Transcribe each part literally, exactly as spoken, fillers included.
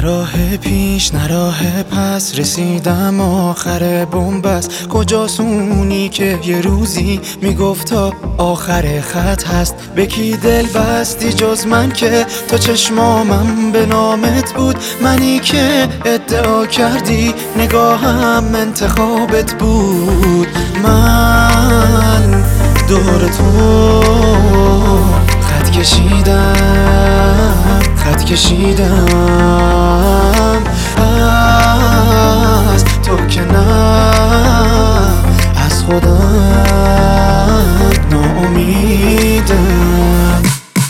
راه پیش نه راه پس، رسیدم آخر بنبست. کجاست اونی که یه روزی میگفت تا آخر خط هست؟ به کی دل بستی جز من که تا چشمامم به نامت بود؟ منی که ادعا کردی نگاهم انتخابت بود. من دور تو خط کشیدم، خط کشیدم از تو که نه از خودم ناامیدم.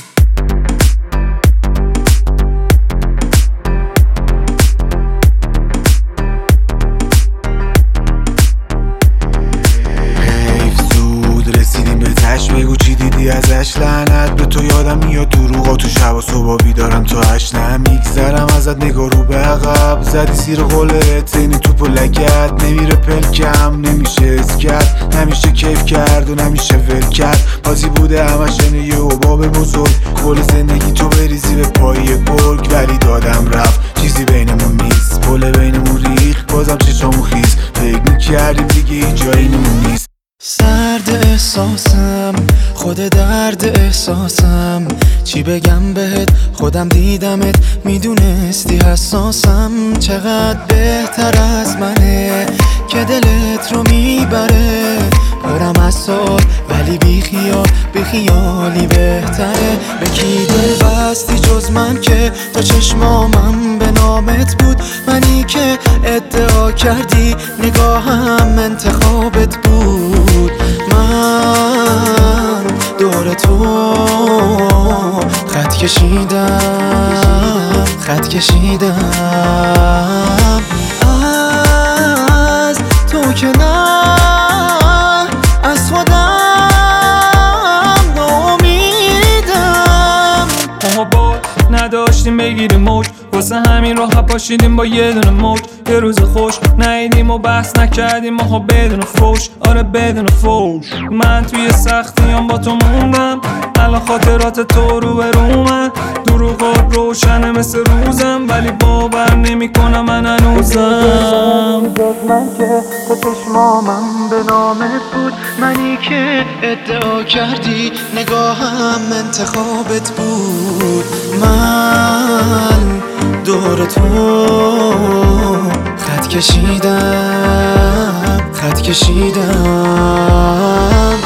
بگو چی دیدی ازش، لعنت به تو. یادم میاد دروغا تو شب و صبح بیدارم تو هشت، نمیگذرم ازت نگاه رو به عقب. زدی سیر قولت زینی توپ و لگت، نمیره پلکم نمیشه از کرد، نمیشه کیف کرد و نمیشه ول کرد. بازی بوده همش یه حباب بزرگ، کل زندگی تو بریزی به پای گرگ. ولی دادم رفت چیزی بینمون نیست، پل بینمون ریخت بازم چشامون خیز. فکر میکردیم دیگه هیچ جایی نمون نیست. سرد احساسم، خود درد احساسم، چی بگم بهت؟ خودم دیدمت میدونستی حساسم. چقدر بهتر از منه که دلت رو میبره، پرم از سال ولی بی خیال، بی خیالی بهتره. به کی دل بستی جز من که تا چشمامم به نامت بود؟ منی که ادعا کردی نگاهم انتخابت بود. من دور تو خط کشیدم، خط کشیدم از تو که نه از خودم ناامیدم. ما با نداشتیم بگیریم موج، واسه همین راه پاشیدیم با یه دونه موج. یه روز خوش نیدیم و بحث نکردیم ماها بدون فوش، آره بدون فوش. من توی سختیام با تو موندم، الان خاطرات تو رو به رومن. دروغات روشنه مثل روزم، ولی باور نمی کنم من هنوزم. من که تو چشمامم به نامت بود، منی که ادعا کردی نگاهم انتخابت بود. من دور تو خط کشیدم، خط کشیدم